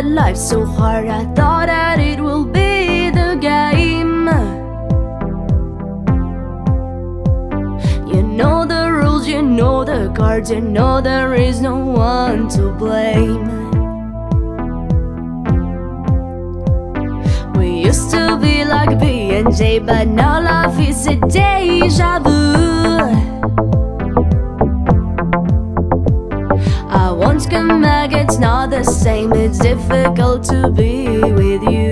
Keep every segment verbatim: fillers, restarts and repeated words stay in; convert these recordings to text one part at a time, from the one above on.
life so hard, I thought that it will be the game. You know the rules, you know the cards, you know there is no one to blame. We used to be like B and J, but now life is a deja vu. I won't come back, it's not the same. It's difficult to be with you.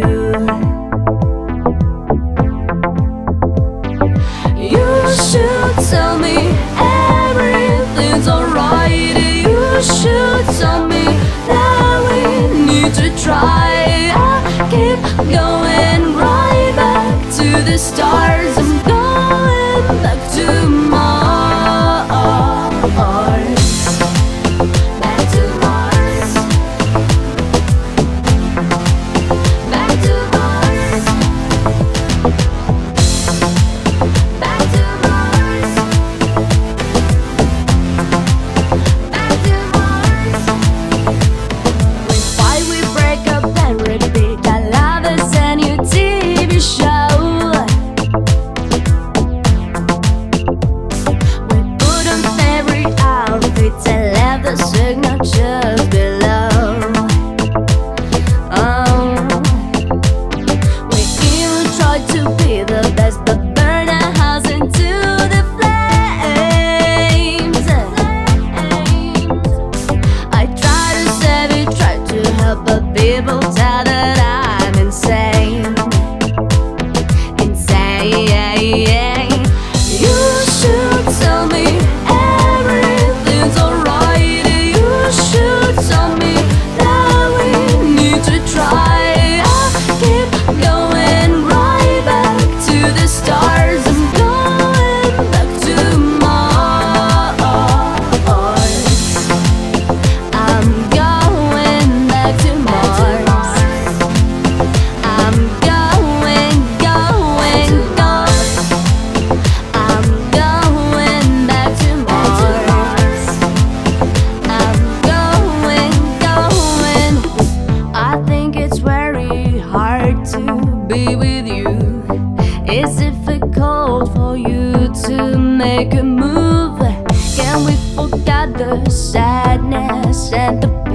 You should tell me everything's alright. You should tell me that we need to try. I keep going right back to the stars. I'm going back to Mars. Signatures below. Oh, we even tried to be the best, but burned our house into the flames. I try to save it, try to help, but people tell that I'm insane. Insane. You should tell me everything's alright. Be with you. It's difficult for you to make a move. Can we forget the sadness and the